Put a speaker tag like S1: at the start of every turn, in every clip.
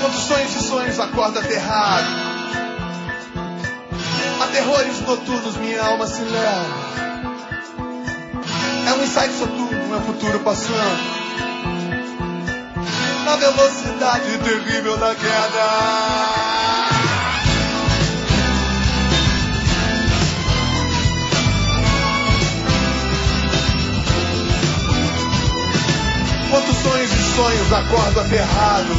S1: Quantos sonhos e sonhos acorda aterrado, a terrores noturnos minha alma se leva. É um insight soturno, é o futuro passando na velocidade terrível da queda. Quantos sonhos e sonhos acordo aterrado,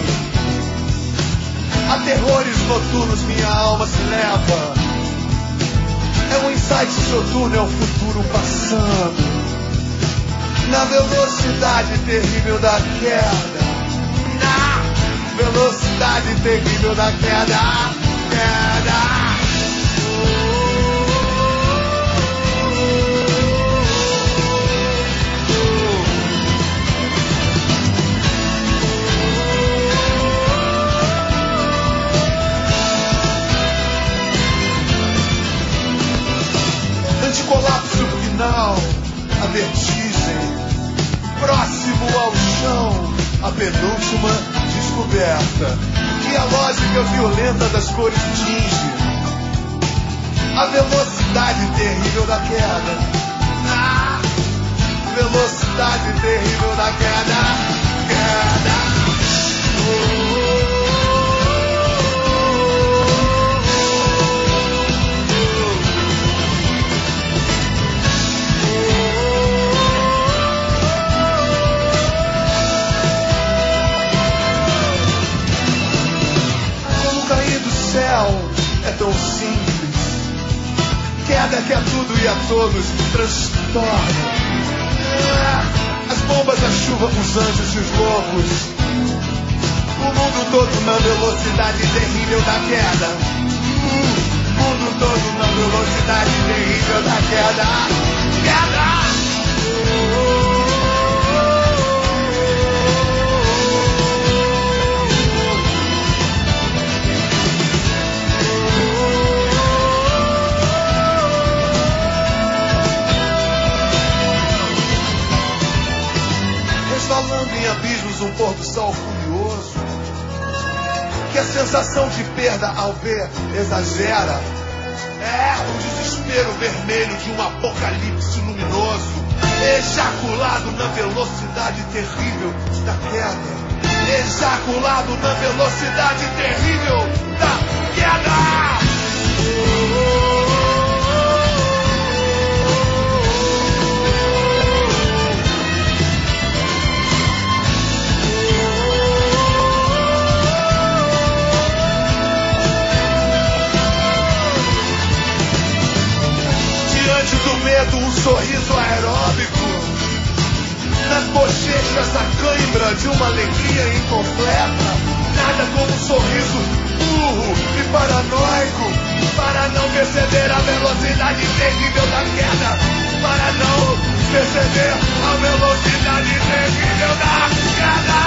S1: a terrores noturnos minha alma se leva. É um insight soturno, é o futuro passando na velocidade terrível da queda. Na velocidade terrível da queda. Queda. Anticolapso final, a vertigem, próximo ao chão, a penúltima descoberta, que a lógica violenta das cores tinge, a velocidade terrível da queda, a velocidade terrível da queda, queda. É tão simples, queda que a tudo e a todos transtorna. As bombas, a chuva, os anjos e os loucos, o mundo todo na velocidade terrível da queda. O mundo todo na velocidade terrível da queda. Queda! Falando em abismos, um pôr do sol furioso, que a sensação de perda ao ver exagera. É o desespero vermelho de um apocalipse luminoso, ejaculado na velocidade terrível da queda. Ejaculado na velocidade terrível da queda. Do medo, um sorriso aeróbico, nas bochechas a cãibra de uma alegria incompleta. Nada como um sorriso burro e paranoico, para não perceber a velocidade terrível da queda, para não perceber a velocidade terrível da queda.